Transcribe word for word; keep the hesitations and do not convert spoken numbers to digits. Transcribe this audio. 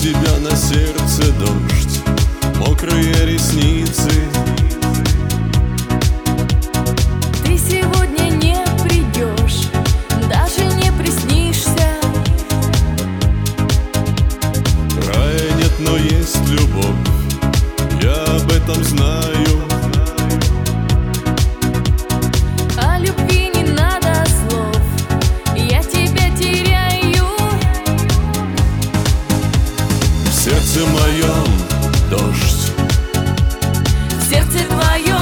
тебя на сердце дождь, мокрые ресницы. Ты сегодня не придешь, даже не приснишься. Рая нет, но есть любовь, я об этом знаю. О любви не надо слов, я тебя теряю. В сердце моем дождь, В сердце твоем